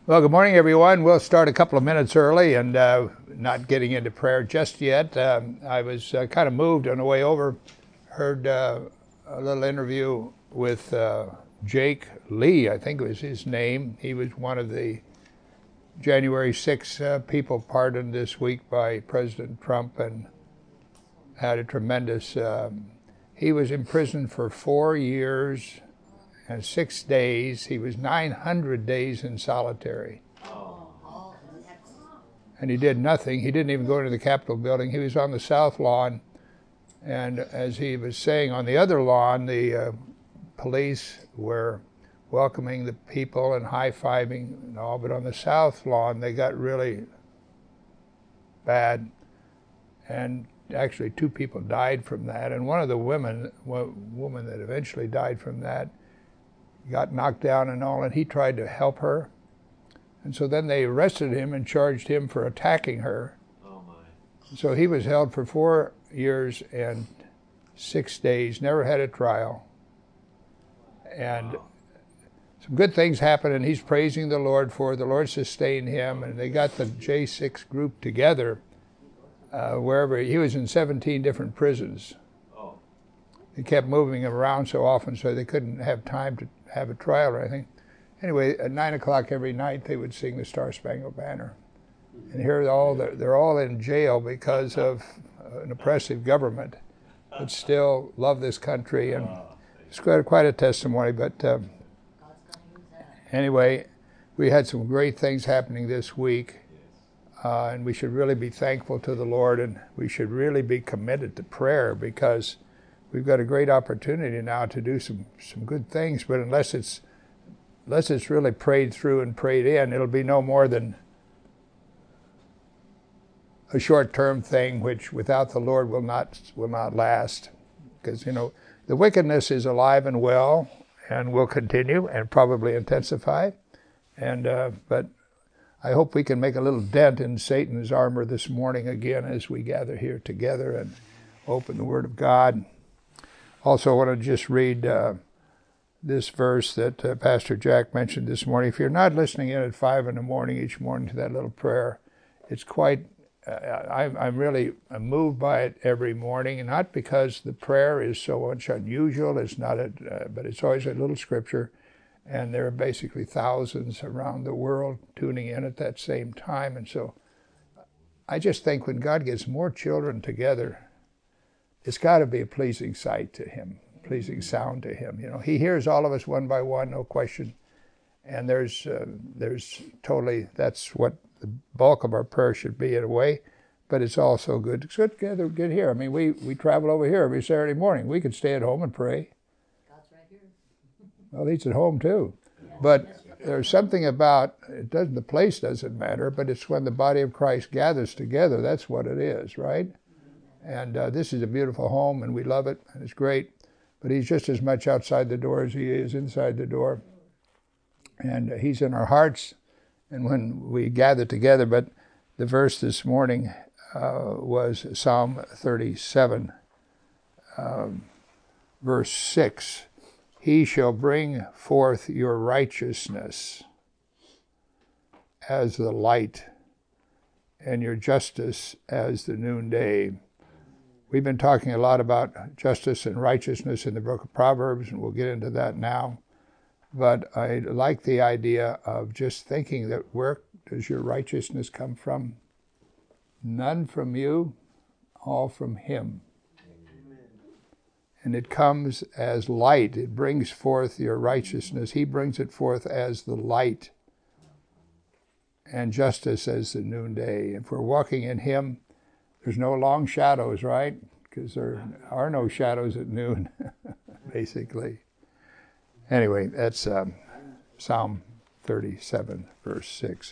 Well, good morning, everyone. We'll start a couple of minutes early and not getting into prayer just yet. I was kind of moved on the way over. Heard a little interview with Jake Lee, I think was his name. He was one of the January 6 people pardoned this week by President Trump and had a tremendous... he was in prison for 4 years and 6 days. He was 900 days in solitary. And he did nothing. He didn't even go into the Capitol building. He was on the south lawn. And as he was saying, on the other lawn, the police were welcoming the people and high-fiving and all. But on the south lawn, they got really bad. And actually, 2 people died from that. And one of the woman that eventually died from that got knocked down and all, and he tried to help her. And so then they arrested him and charged him for attacking her. Oh my. So he was held for 4 years and 6 days, never had a trial. And some good things happened, and he's praising the Lord for it. The Lord sustained him, and they got the J6 group together wherever. He was in 17 different prisons. Oh. They kept moving him around so often, so they couldn't have time to have a trial or anything. Anyway, at 9 o'clock every night, they would sing the Star Spangled Banner. And here they're all in jail because of an oppressive government, but still love this country. And it's quite a testimony. But anyway, we had some great things happening this week. And we should really be thankful to the Lord, and we should really be committed to prayer, because we've got a great opportunity now to do some good things. But unless it's really prayed through and prayed in, it'll be no more than a short-term thing, which without the Lord will not last. Because the wickedness is alive and well, and will continue and probably intensify. And but I hope we can make a little dent in Satan's armor this morning again as we gather here together and open the Word of God. Also, I want to just read this verse that Pastor Jack mentioned this morning. If you're not listening in at 5 in the morning each morning to that little prayer, it's quite, I'm really moved by it every morning, and not because the prayer is so much unusual, it's not, but it's always a little scripture, and there are basically thousands around the world tuning in at that same time. And so I just think when God gets more children together, it's got to be a pleasing sight to Him, pleasing sound to Him. He hears all of us one by one, no question. And there's totally, that's what the bulk of our prayer should be in a way. But it's also good. It's good together, good here. I mean, we travel over here every Saturday morning. We could stay at home and pray. God's right here. Well, He's at home too. But there's something about, the place doesn't matter, but it's when the body of Christ gathers together, that's what it is, right? And this is a beautiful home, and we love it, and it's great. But He's just as much outside the door as He is inside the door. And He's in our hearts, and when we gather together. But the verse this morning was Psalm 37, verse 6. He shall bring forth your righteousness as the light, and your justice as the noonday. We've been talking a lot about justice and righteousness in the book of Proverbs, and we'll get into that now. But I like the idea of just thinking that where does your righteousness come from? None from you, all from Him. And it comes as light. It brings forth your righteousness. He brings it forth as the light, and justice as the noonday. If we're walking in Him, there's no long shadows, right? Because there are no shadows at noon, basically. Anyway, that's Psalm 37, verse 6.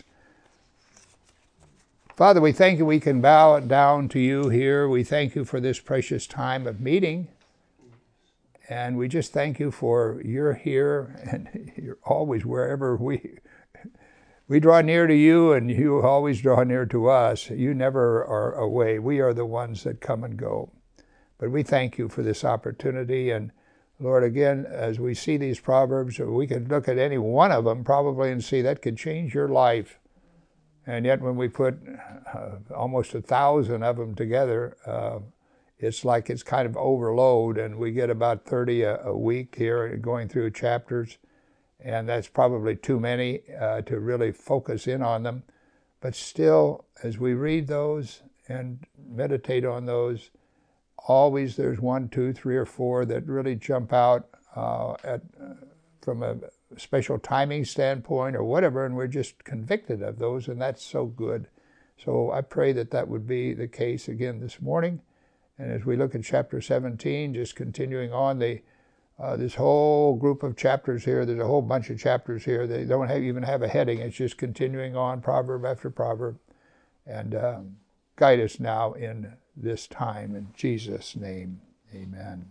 Father, we thank You we can bow down to You here. We thank You for this precious time of meeting. And we just thank You for You're here, and You're always wherever we draw near to You, and You always draw near to us. You never are away. We are the ones that come and go. But we thank You for this opportunity, and Lord, again, as we see these Proverbs, we could look at any one of them probably and see that could change your life. And yet when we put almost 1,000 of them together, it's like it's kind of overload, and we get about 30 a week here going through chapters, and that's probably too many to really focus in on them. But still, as we read those and meditate on those, always there's 1, 2, 3, or 4 that really jump out from a special timing standpoint or whatever, and we're just convicted of those, and that's so good. So I pray that that would be the case again this morning. And as we look at chapter 17, just continuing on this whole group of chapters here, there's a whole bunch of chapters here. They don't even have a heading. It's just continuing on, proverb after proverb. And guide us now in this time. In Jesus' name, amen.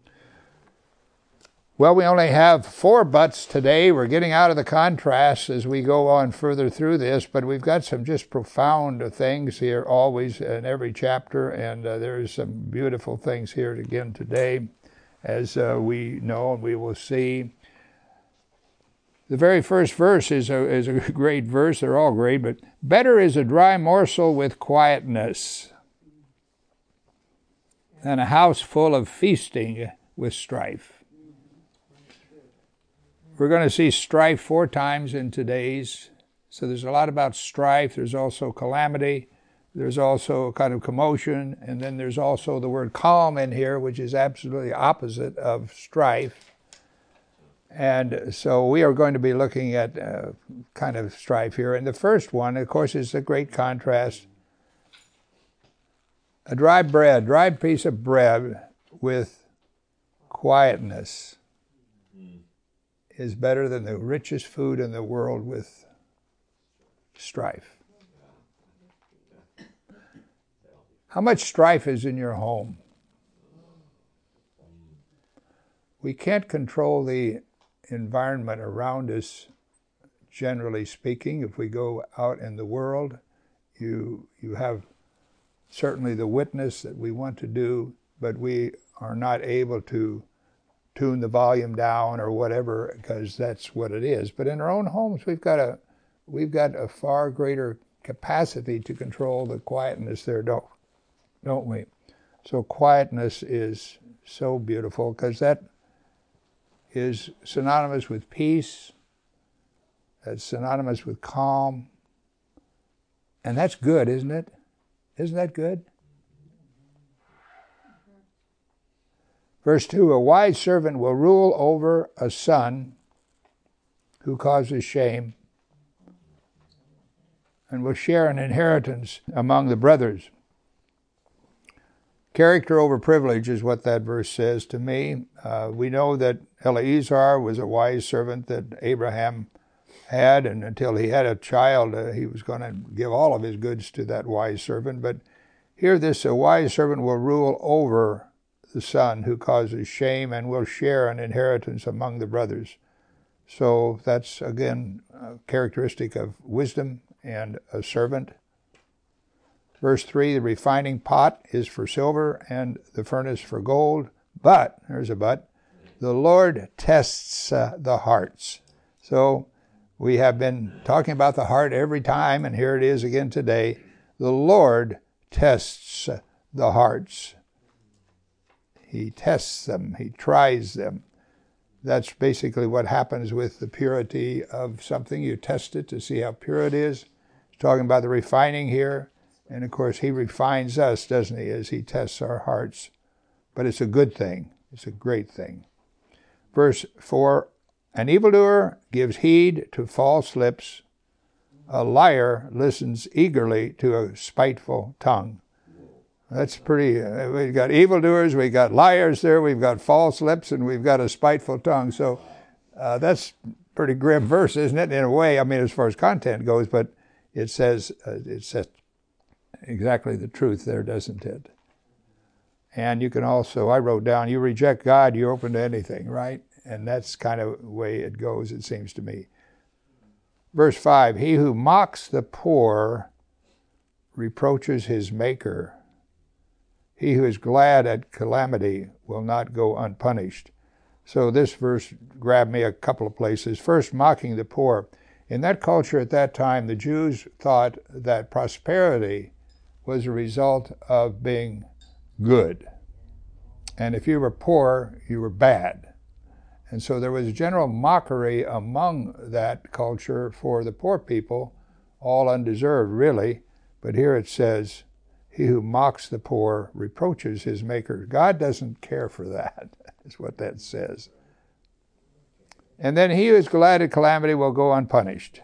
Well, we only have 4 buts today. We're getting out of the contrasts as we go on further through this, but we've got some just profound things here always in every chapter, and there's some beautiful things here again today, as we know and we will see. The very first verse is a great verse. They're all great, but better is a dry morsel with quietness than a house full of feasting with strife. We're going to see strife 4 times in today's. So there's a lot about strife. There's also calamity. There's also a kind of commotion. And then there's also the word calm in here, which is absolutely opposite of strife. And so we are going to be looking at kind of strife here. And the first one, of course, is the great contrast. A dry piece of bread with quietness is better than the richest food in the world with strife. How much strife is in your home? We can't control the environment around us, generally speaking. If we go out in the world, you have certainly the witness that we want to do, but we are not able to tune the volume down or whatever, because that's what it is. But in our own homes, we've got a far greater capacity to control the quietness there, don't we? So quietness is so beautiful, because that is synonymous with peace. That's synonymous with calm. And that's good, isn't it? Isn't that good? Verse 2, a wise servant will rule over a son who causes shame and will share an inheritance among the brothers. Character over privilege is what that verse says to me. We know that Eleazar was a wise servant that Abraham had, and until he had a child, he was going to give all of his goods to that wise servant. But here a wise servant will rule over the son who causes shame and will share an inheritance among the brothers. So that's, again, a characteristic of wisdom and a servant. Verse 3, the refining pot is for silver and the furnace for gold. But, there's a but, the Lord tests the hearts. So we have been talking about the heart every time, and here it is again today. The Lord tests the hearts. He tests them. He tries them. That's basically what happens with the purity of something. You test it to see how pure it is. He's talking about the refining here. And of course, he refines us, doesn't he, as he tests our hearts. But it's a good thing. It's a great thing. Verse 4, an evildoer gives heed to false lips. A liar listens eagerly to a spiteful tongue. That's pretty, we've got evildoers, we've got liars there, we've got false lips, and we've got a spiteful tongue. So that's a pretty grim verse, isn't it, in a way? I mean, as far as content goes, but it says exactly the truth there, doesn't it? And you can also, I wrote down, you reject God, you're open to anything, right? And that's kind of the way it goes, it seems to me. Verse 5, he who mocks the poor reproaches his maker. He who is glad at calamity will not go unpunished. So this verse grabbed me a couple of places. First, mocking the poor. In that culture at that time, the Jews thought that prosperity was a result of being good. And if you were poor, you were bad. And so there was a general mockery among that culture for the poor people, all undeserved, really. But here it says, he who mocks the poor reproaches his maker. God doesn't care for that, is what that says. And then he who is glad at calamity will go unpunished.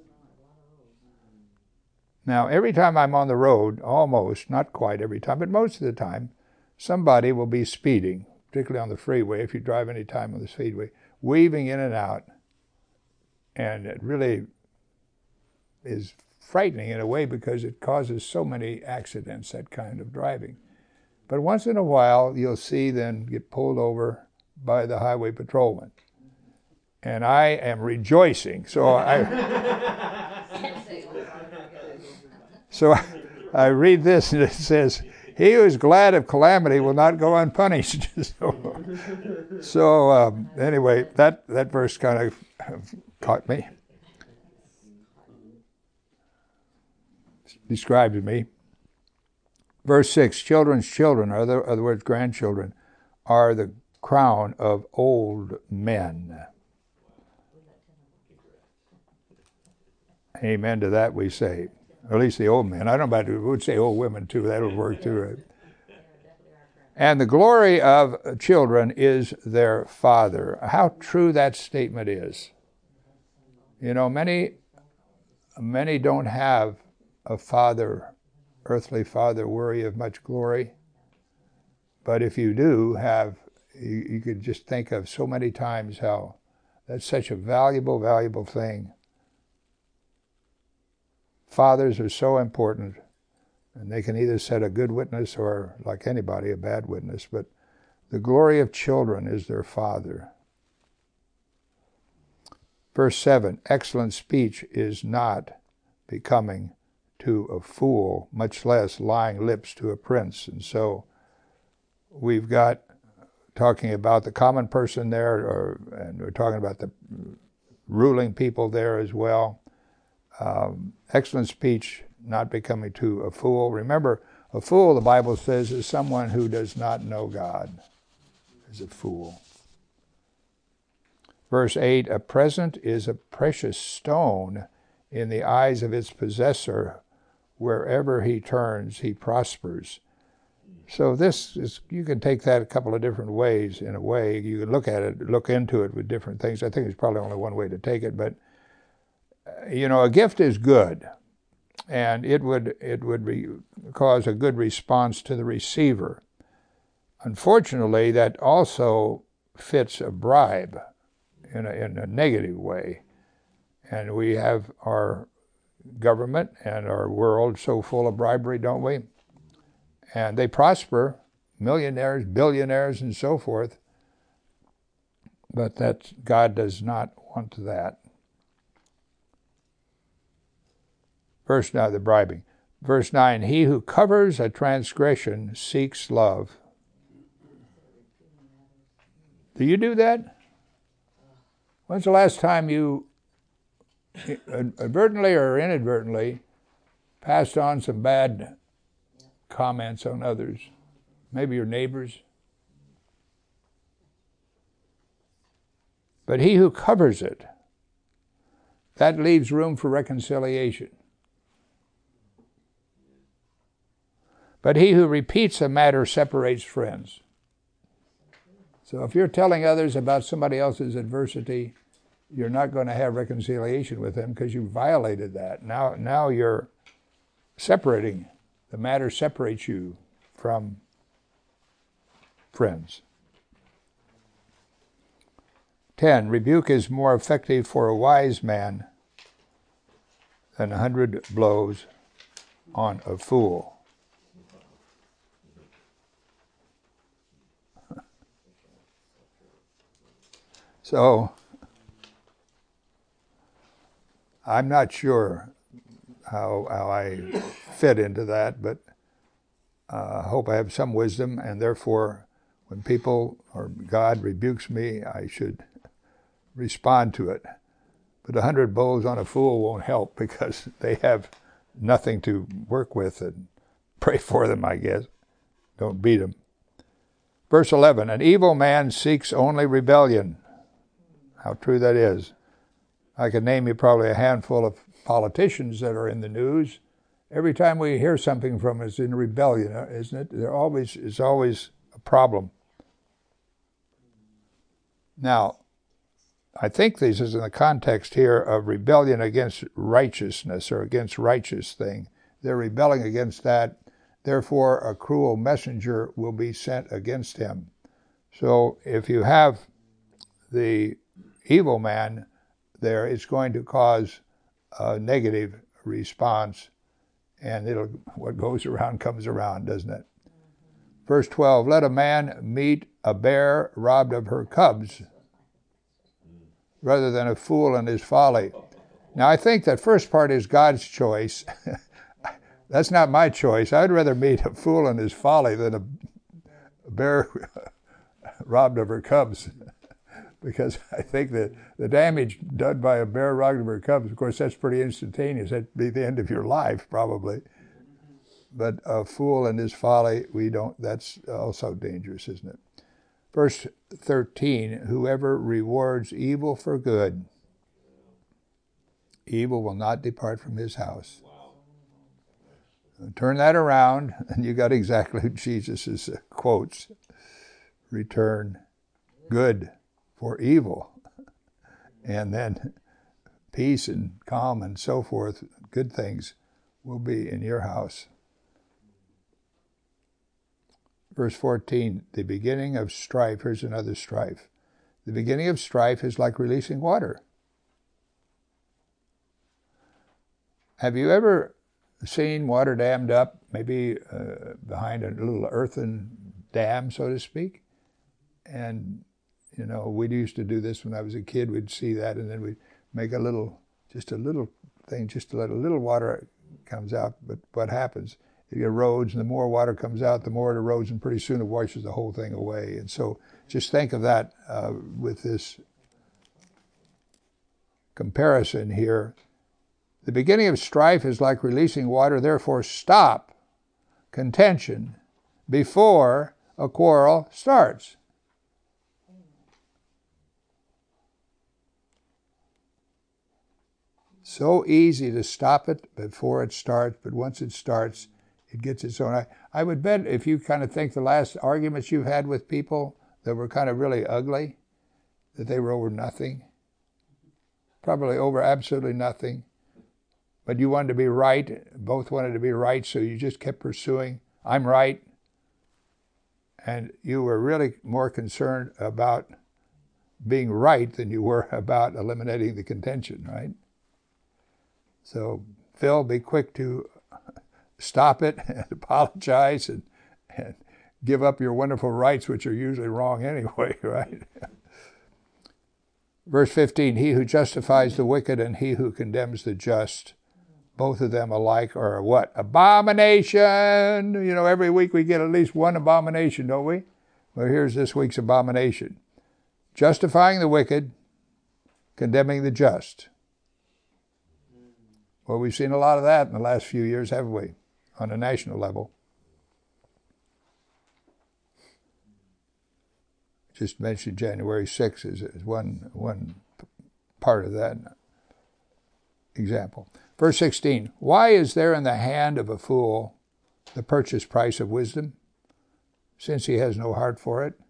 Now, every time I'm on the road, almost, not quite every time, but most of the time, somebody will be speeding, particularly on the freeway, if you drive any time on the speedway, weaving in and out. And it really is frightening in a way because it causes so many accidents, that kind of driving. But once in a while, you'll see them get pulled over by the highway patrolman. And I am rejoicing. So I read this and it says, he who is glad of calamity will not go unpunished. Anyway, that verse kind of caught me. Describes me. Verse 6, children's children, or other words, grandchildren, are the crown of old men. Amen to that we say. Or at least the old men. I don't know about, we would say old women too. That would work too, right? And the glory of children is their father. How true that statement is. You know, many don't have a father, earthly father, worthy of much glory. But if you do have, you could just think of so many times how that's such a valuable, valuable thing. Fathers are so important, and they can either set a good witness or, like anybody, a bad witness. But the glory of children is their father. Verse 7, excellent speech is not becoming to a fool, much less lying lips to a prince. And so we've got talking about the common person there, and we're talking about the ruling people there as well. Excellent speech not becoming to a fool. Remember, a fool, the Bible says, is someone who does not know God, is a fool. Verse 8, a present is a precious stone in the eyes of its possessor. Wherever he turns, he prospers. So this is, you can take that a couple of different ways in a way. You can look at it, look into it with different things. I think there's probably only one way to take it, but you know, a gift is good, and it would cause a good response to the receiver. Unfortunately, that also fits a bribe in a negative way. And we have our government and our world so full of bribery, don't we? And they prosper, millionaires, billionaires, and so forth. But God does not want that. Verse 9, the bribing. Verse 9, he who covers a transgression seeks love. Do you do that? When's the last time you advertently or inadvertently passed on some bad comments on others? Maybe your neighbors. But he who covers it, that leaves room for reconciliation. But he who repeats a matter separates friends. So if you're telling others about somebody else's adversity, you're not going to have reconciliation with them because you violated that. Now you're separating. The matter separates you from friends. 10, rebuke is more effective for a wise man than 100 blows on a fool. So, I'm not sure how I fit into that, but I hope I have some wisdom, and therefore, When people or God rebukes me, I should respond to it. But 100 blows on a fool won't help because they have nothing to work with, and pray for them, I guess. Don't beat them. Verse 11, an evil man seeks only rebellion. How true that is. I could name you probably a handful of politicians that are in the news. Every time we hear something from us in rebellion, isn't it? It's always a problem. Now, I think this is in the context here of rebellion against righteousness or against righteous thing. They're rebelling against that. Therefore, a cruel messenger will be sent against him. So if you have the evil man there, it's going to cause a negative response, and what goes around comes around, doesn't it? Verse 12, let a man meet a bear robbed of her cubs rather than a fool in his folly. Now, I think that first part is God's choice. That's not my choice. I'd rather meet a fool in his folly than a bear robbed of her cubs. Because I think that the damage done by a bear robbed of her cubs, of course, that's pretty instantaneous. That'd be the end of your life, probably. But a fool in his folly, that's also dangerous, isn't it? Verse 13, whoever rewards evil for good, evil will not depart from his house. Turn that around, and you got exactly Jesus' quotes. Return good for evil. And then peace and calm and so forth, good things will be in your house. Verse 14, the beginning of strife, here's another strife. The beginning of strife is like releasing water. Have you ever seen water dammed up, maybe behind a little earthen dam, so to speak? And, we used to do this when I was a kid. We'd see that, and then we'd make just a little thing, just to let a little water comes out. But what happens? It erodes, and the more water comes out, the more it erodes, and pretty soon it washes the whole thing away. And so just think of that with this comparison here. The beginning of strife is like releasing water, therefore stop contention before a quarrel starts. So easy to stop it before it starts, but once it starts, it gets its own. I would bet if you kind of think the last arguments you've had with people that were kind of really ugly, that they were over nothing. Probably over absolutely nothing. But you wanted to be right. Both wanted to be right, so you just kept pursuing, I'm right. And you were really more concerned about being right than you were about eliminating the contention, right? So, Phil, be quick to stop it and apologize and give up your wonderful rights, which are usually wrong anyway, right? Verse 15, he who justifies the wicked and he who condemns the just, both of them alike are what? Abomination! Every week we get at least one abomination, don't we? Well, here's this week's abomination. Justifying the wicked, condemning the just. Well, we've seen a lot of that in the last few years, haven't we? On a national level. Just mentioned January 6th as one part of that example. Verse 16, why is there in the hand of a fool the purchase price of wisdom, since he has no heart for it?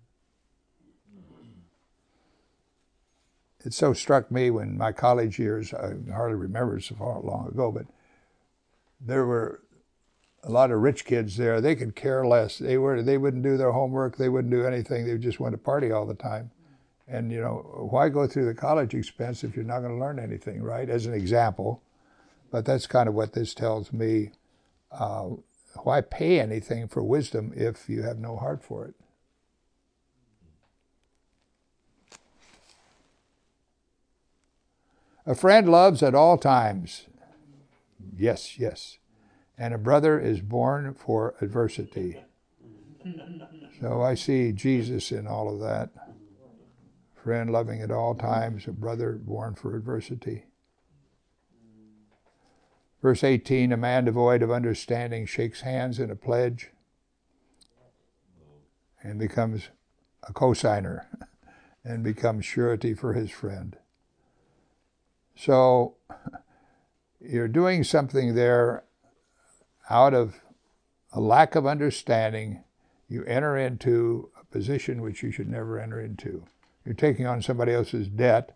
It so struck me when my college years, I hardly remember so far long ago, but there were a lot of rich kids there. They could care less. They wouldn't do their homework. They wouldn't do anything. They just went to party all the time. And, why go through the college expense if you're not going to learn anything, right? As an example. But that's kind of what this tells me. Why pay anything for wisdom if you have no heart for it? A friend loves at all times. Yes, yes. And a brother is born for adversity. So I see Jesus in all of that. Friend loving at all times, a brother born for adversity. Verse 18, a man devoid of understanding shakes hands in a pledge and becomes a cosigner and becomes surety for his friend. So you're doing something there out of a lack of understanding. You enter into a position which you should never enter into. You're taking on somebody else's debt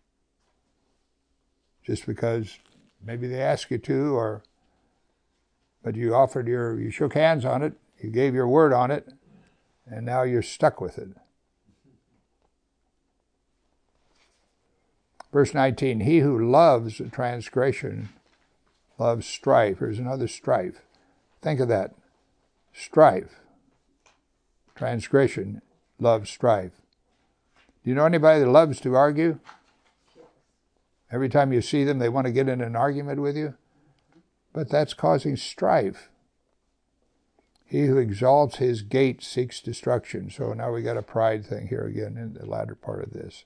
just because maybe they ask you to, but you shook hands on it, you gave your word on it, and now you're stuck with it. Verse 19, he who loves transgression loves strife. Here's another strife. Think of that. Strife. Transgression loves strife. Do you know anybody that loves to argue? Every time you see them, they want to get in an argument with you. But that's causing strife. He who exalts his gate seeks destruction. So now we got a pride thing here again in the latter part of this.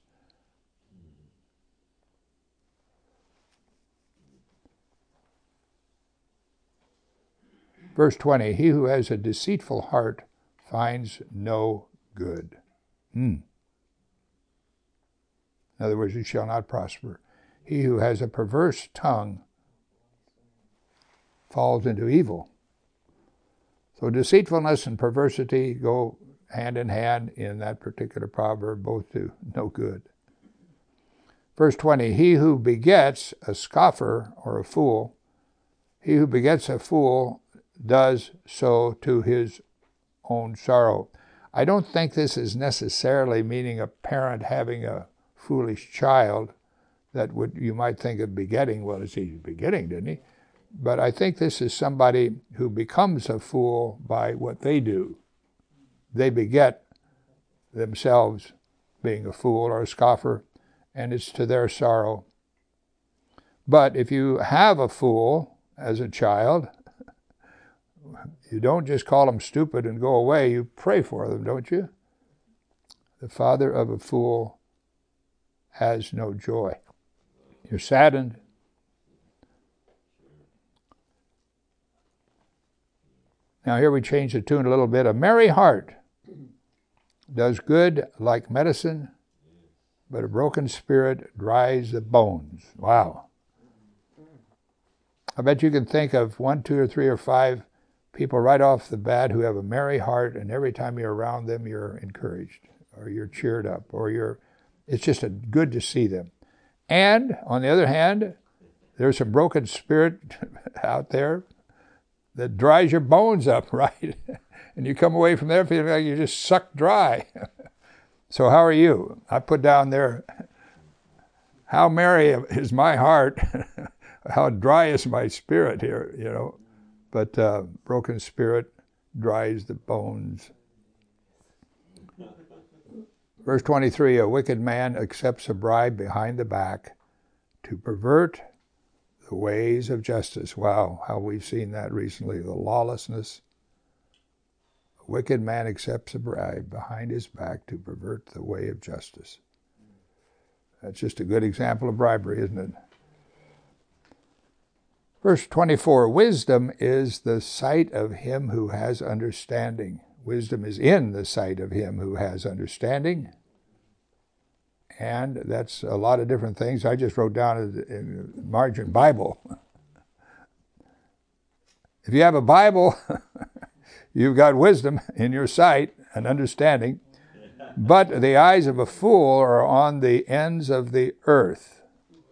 Verse 20, he who has a deceitful heart finds no good. In other words, he shall not prosper. He who has a perverse tongue falls into evil. So deceitfulness and perversity go hand in hand in that particular proverb, both do no good. Verse 20, he who begets a scoffer or a fool, he who begets a fool does so to his own sorrow. I don't think this is necessarily meaning a parent having a foolish child that you might think of begetting. Well, he's begetting, didn't he? But I think this is somebody who becomes a fool by what they do. They beget themselves being a fool or a scoffer, and it's to their sorrow. But if you have a fool as a child, you don't just call them stupid and go away. You pray for them, don't you? The father of a fool has no joy. You're saddened. Now here we change the tune a little bit. A merry heart does good like medicine, but a broken spirit dries the bones. Wow. I bet you can think of 1, 2, or 3, or 5 people right off the bat who have a merry heart, and every time you're around them, you're encouraged, or you're cheered up, or it's just good to see them. And, on the other hand, there's a broken spirit out there that dries your bones up, right? And you come away from there feeling like you're just sucked dry. So how are you? I put down there, how merry is my heart, how dry is my spirit here, you know. But broken spirit dries the bones. Verse 23, a wicked man accepts a bribe behind the back to pervert the ways of justice. Wow, how we've seen that recently, the lawlessness. A wicked man accepts a bribe behind his back to pervert the way of justice. That's just a good example of bribery, isn't it? Verse 24, wisdom is the sight of him who has understanding. Wisdom is in the sight of him who has understanding. And that's a lot of different things. I just wrote down in the margin Bible. If you have a Bible, you've got wisdom in your sight and understanding. But the eyes of a fool are on the ends of the earth.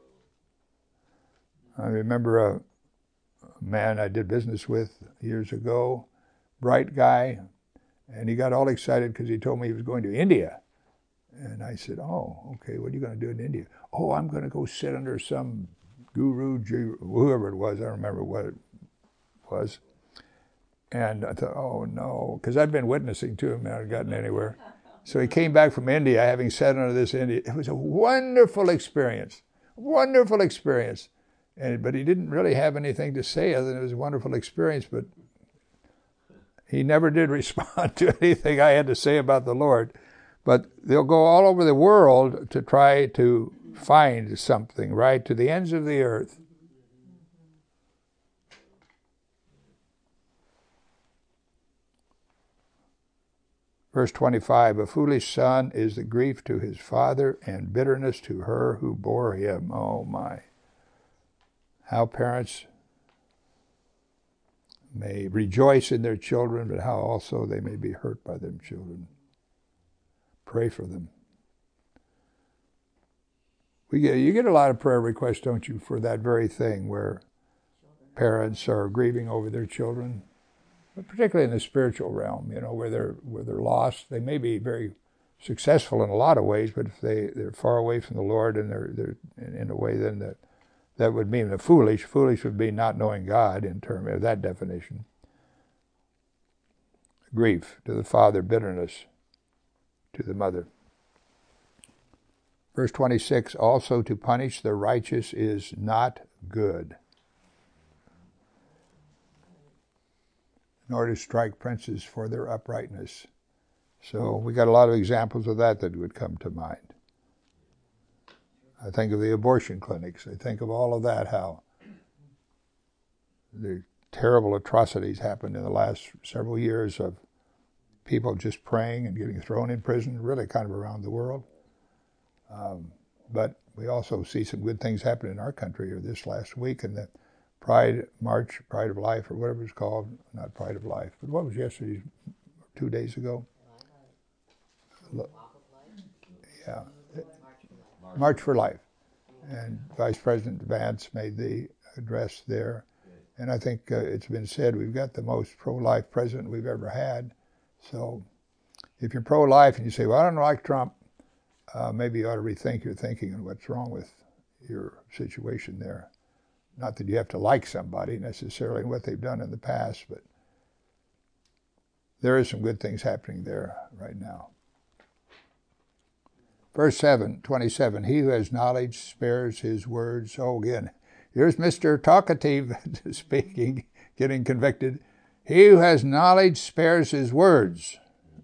I remember a man I did business with years ago, bright guy, and he got all excited because he told me he was going to India. And I said, oh, okay, what are you going to do in India? Oh, I'm going to go sit under some guru, whoever it was, I don't remember what it was. And I thought, oh no, because I'd been witnessing to him and I hadn't gotten anywhere. So he came back from India, having sat under this India. It was a wonderful experience, wonderful experience. But he didn't really have anything to say other than it was a wonderful experience. But He never did respond to anything I had to say about the Lord. But they'll go all over the world to try to find something, right? To the ends of the earth. Verse 25, a foolish son is the grief to his father and bitterness to her who bore him. Oh my. How parents may rejoice in their children, but how also they may be hurt by their children. Pray for them. You get a lot of prayer requests, don't you, for that very thing, where parents are grieving over their children, but particularly in the spiritual realm, where they're lost. They may be very successful in a lot of ways, but if they're far away from the Lord and they're in a way, then that would mean the foolish. Foolish would be not knowing God in terms of that definition. Grief to the father, bitterness to the mother. Verse 26, also to punish the righteous is not good, nor to strike princes for their uprightness. So we got a lot of examples of that would come to mind. I think of the abortion clinics. I think of all of that, how the terrible atrocities happened in the last several years of people just praying and getting thrown in prison, really kind of around the world. But we also see some good things happen in our country here this last week, and the Pride March, Pride of Life, or whatever it's called, not Pride of Life, but what was yesterday, 2 days ago? Yeah, March for Life. And Vice President Vance made the address there. And I think it's been said we've got the most pro-life president we've ever had. So if you're pro-life and you say, well, I don't like Trump, maybe you ought to rethink your thinking and what's wrong with your situation there. Not that you have to like somebody necessarily and what they've done in the past, but there is some good things happening there right now. Verse 27, he who has knowledge spares his words. Oh, again, here's Mr. Talkative speaking, getting convicted. He who has knowledge spares his words.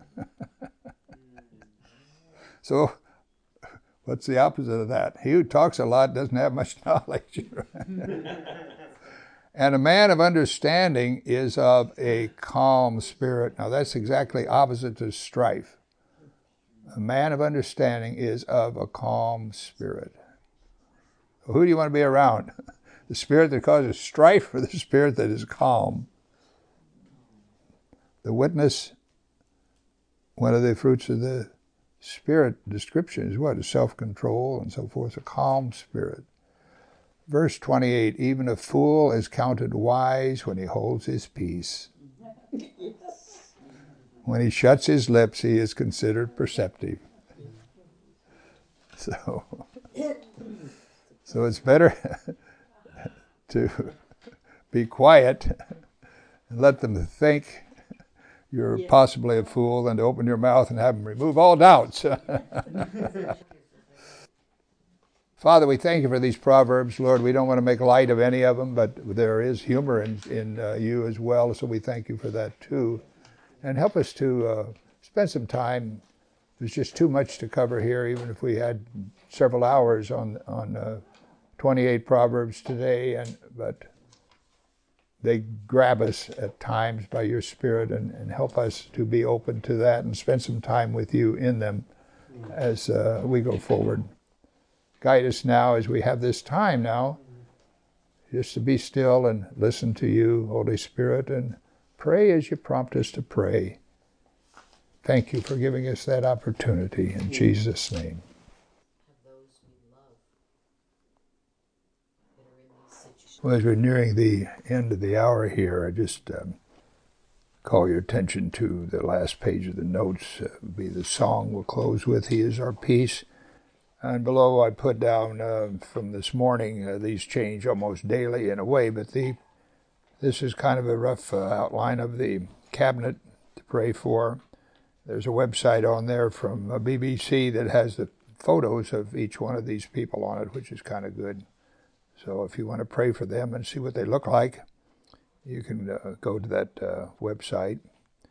So, what's the opposite of that? He who talks a lot doesn't have much knowledge. And a man of understanding is of a calm spirit. Now, that's exactly opposite to strife. A man of understanding is of a calm spirit. Who do you want to be around? The spirit that causes strife or the spirit that is calm? The witness, one of the fruits of the Spirit description is what? Self-control and so forth, a calm spirit. Verse 28, even a fool is counted wise when he holds his peace. When he shuts his lips, he is considered perceptive. So it's better to be quiet and let them think you're possibly a fool than to open your mouth and have them remove all doubts. Father, we thank you for these Proverbs. Lord, we don't want to make light of any of them, but there is humor in you as well, so we thank you for that too. And help us to spend some time. There's just too much to cover here, even if we had several hours on 28 Proverbs today, but they grab us at times by your Spirit and help us to be open to that and spend some time with you in them as we go forward. Guide us now as we have this time now, just to be still and listen to you, Holy Spirit, and pray as you prompt us to pray. Thank you for giving us that opportunity in Jesus' name. Well, as we're nearing the end of the hour here, I just call your attention to the last page of the notes. Be the song we'll close with, He is Our Peace. And below I put down from this morning, these change almost daily in a way, but this is kind of a rough outline of the cabinet to pray for. There's a website on there from BBC that has the photos of each one of these people on it, which is kind of good. So if you want to pray for them and see what they look like, you can go to that website.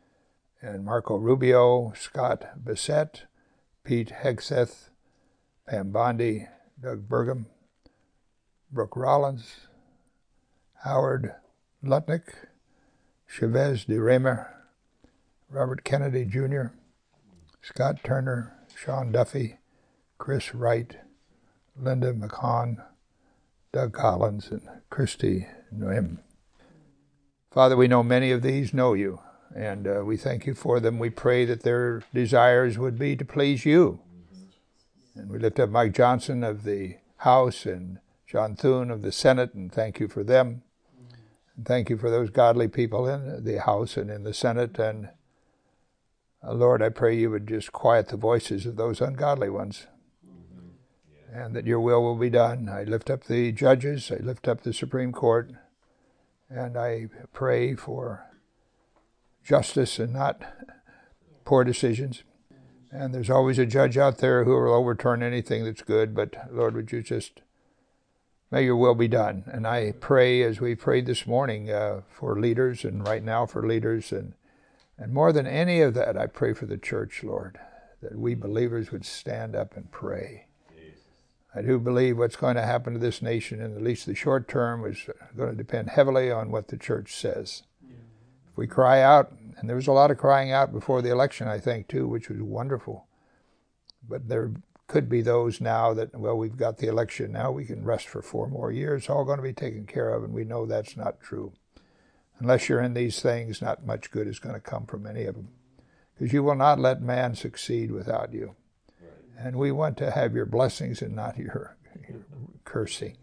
and Marco Rubio, Scott Bissett, Pete Hegseth, Pam Bondi, Doug Burgum, Brooke Rollins, Howard Lutnick, Chavez de Raymer, Robert Kennedy Jr., Scott Turner, Sean Duffy, Chris Wright, Linda McCon, Doug Collins, and Christy Noem. Father, we know many of these know you, and we thank you for them. We pray that their desires would be to please you. And we lift up Mike Johnson of the House and John Thune of the Senate, and thank you for them. And thank you for those godly people in the House and in the Senate. And Lord, I pray you would just quiet the voices of those ungodly ones, and that your will be done. I lift up the judges, I lift up the Supreme Court, and I pray for justice and not poor decisions. And there's always a judge out there who will overturn anything that's good, but Lord, would you just, may your will be done. And I pray, as we prayed this morning, for leaders, and right now for leaders, and more than any of that, I pray for the church, Lord, that we believers would stand up and pray. I do believe what's going to happen to this nation in at least the short term is going to depend heavily on what the church says. If we cry out, and there was a lot of crying out before the election, I think, too, which was wonderful. But there could be those now that, well, we've got the election now, we can rest for 4 more years, it's all going to be taken care of, and we know that's not true. Unless you're in these things, not much good is going to come from any of them. Because you will not let man succeed without you. And we want to have your blessings and not your cursing.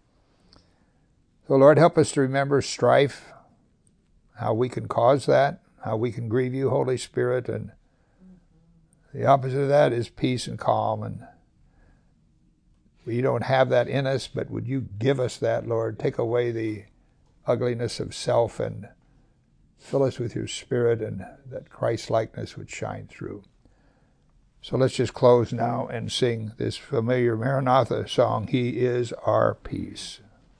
So Lord, help us to remember strife, how we can cause that, how we can grieve you, Holy Spirit, and the opposite of that is peace and calm. And we don't have that in us, but would you give us that, Lord? Take away the ugliness of self and fill us with your Spirit, and that Christ-likeness would shine through. So let's just close now and sing this familiar Maranatha song, He is Our Peace.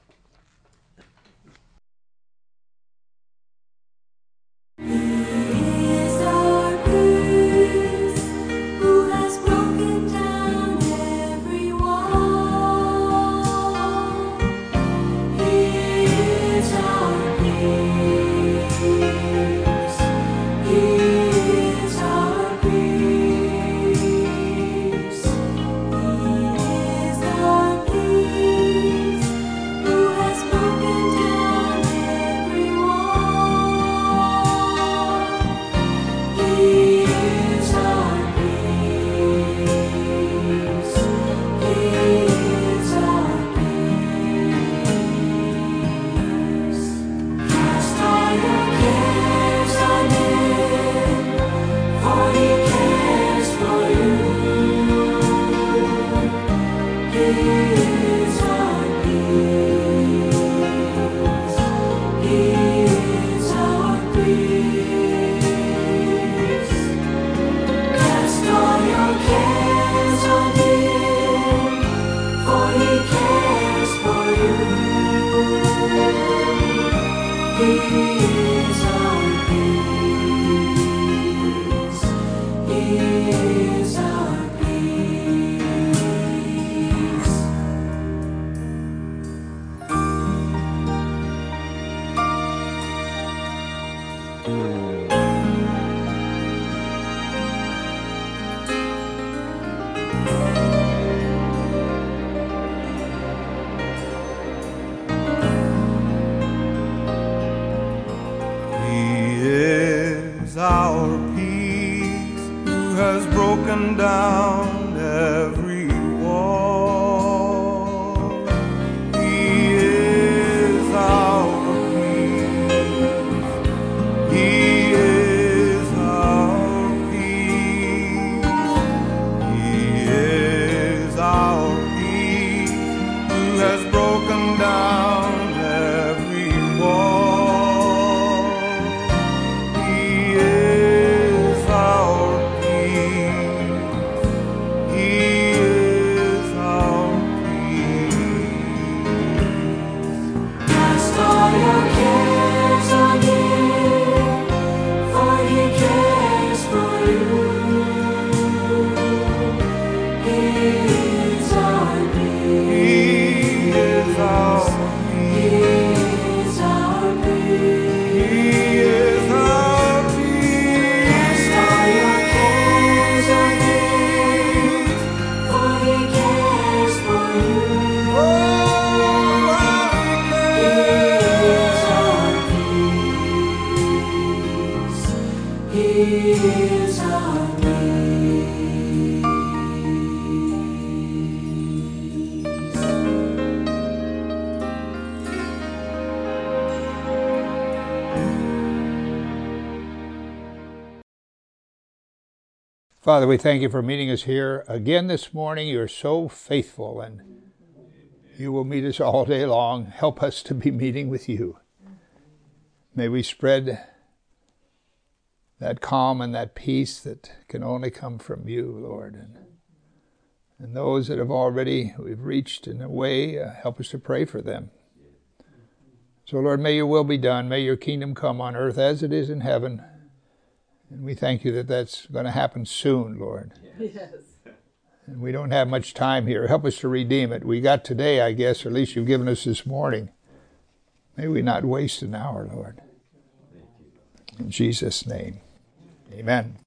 Down every wall. He is our peace. He is our peace. He is our peace, who has broken down every wall. He is our peace. Father, we thank you for meeting us here again this morning. You're so faithful, and you will meet us all day long. Help us to be meeting with you. May we spread that calm and that peace that can only come from you, Lord. And those that we've reached in a way, help us to pray for them. So, Lord, may your will be done. May your kingdom come on earth as it is in heaven. And we thank you that that's going to happen soon, Lord. Yes. And we don't have much time here. Help us to redeem it. We got today, I guess, or at least you've given us this morning. May we not waste an hour, Lord. In Jesus' name, amen.